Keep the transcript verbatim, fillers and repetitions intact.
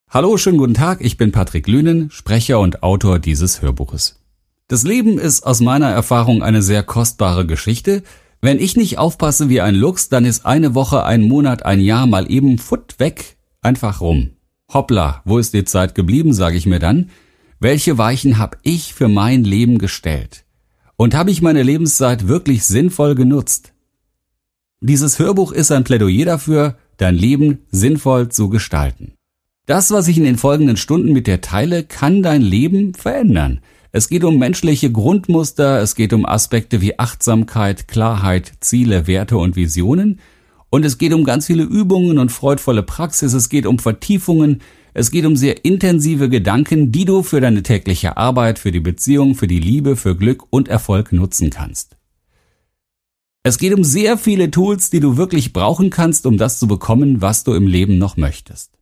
Hallo, schönen guten Tag, ich bin Patrick Lünen, Sprecher und Autor dieses Hörbuches. Das Leben ist aus meiner Erfahrung eine sehr kostbare Geschichte. Wenn ich nicht aufpasse wie ein Luchs, dann ist eine Woche, ein Monat, ein Jahr mal eben futt weg, einfach rum. Hoppla, wo ist die Zeit geblieben, sage ich mir dann. Welche Weichen habe ich für mein Leben gestellt? Und habe ich meine Lebenszeit wirklich sinnvoll genutzt? Dieses Hörbuch ist ein Plädoyer dafür, dein Leben sinnvoll zu gestalten. Das, was ich in den folgenden Stunden mit dir teile, kann dein Leben verändern. Es geht um menschliche Grundmuster, es geht um Aspekte wie Achtsamkeit, Klarheit, Ziele, Werte und Visionen. Und es geht um ganz viele Übungen und freudvolle Praxis, es geht um Vertiefungen, es geht um sehr intensive Gedanken, die du für deine tägliche Arbeit, für die Beziehung, für die Liebe, für Glück und Erfolg nutzen kannst. Es geht um sehr viele Tools, die du wirklich brauchen kannst, um das zu bekommen, was du im Leben noch möchtest.